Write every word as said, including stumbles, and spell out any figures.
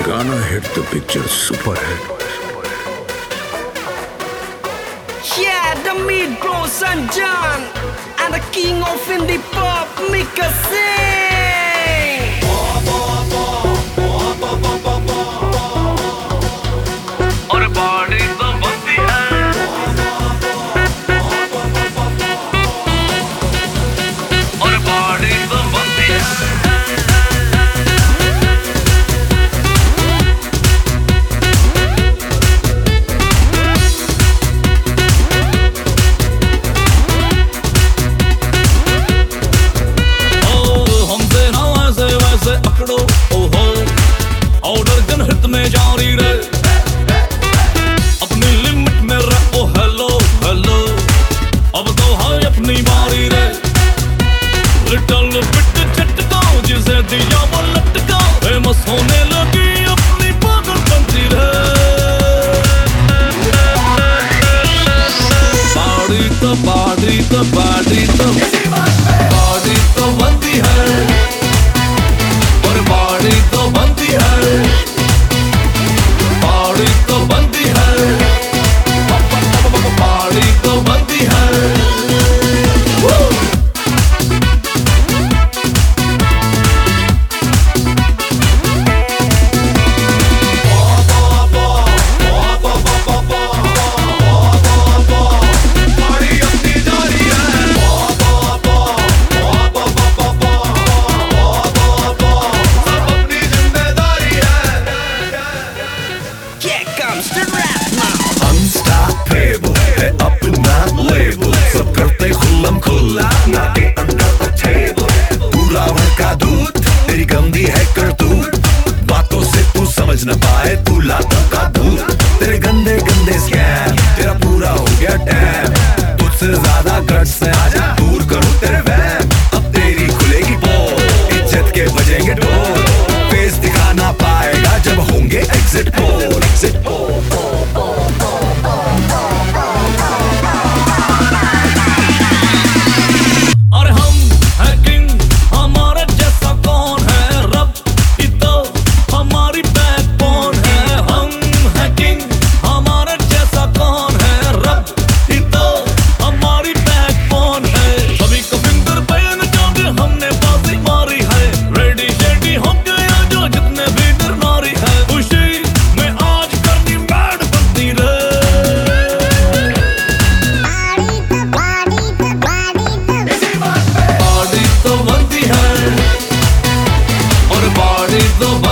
गाना हिट तो picture super hit. Yeah, the mid-grown San John and the king of indie pop, Mika Singh. और body तो बनती है, और बॉडी तो बनती है। ऑर्डर गन हिट में जारी रहे, अपनी लिमिट में रहो। हेलो हेलो अब तो है अपनी बारी रे। लिटिल बिट झटका जिसे दिया वो लटका, फेमस होने लगी अपनी पागल बनती रे। बाड़ी तो बाड़ी तो बाड़ी तो बाड़ी तो बनती है, और बाड़ी तो बनती है, बाड़ी तो बनती है, बाड़ी तो बनती है। Unstoppable है अपना लेबल, सब करते खुल्लम खुल्ला, नाटे अंडर द टेबल। पूरा भड़का दूध, तेरी गंदी है करतूत, बातों से तू समझ न पाए, तू लातों का दूध। तेरे गंदे गंदे स्कैम, तेरा पूरा हो गया डैम। तुझसे ज्यादा गट्स है, आजा दूर करूं तेरे वैम। अब तेरी खुलेगी पोल, इज्जत के बजेंगे ढोल, फेस दिखा ना पाएगा जब होंगे एग्जिट पोल। एग्जिट पोल तो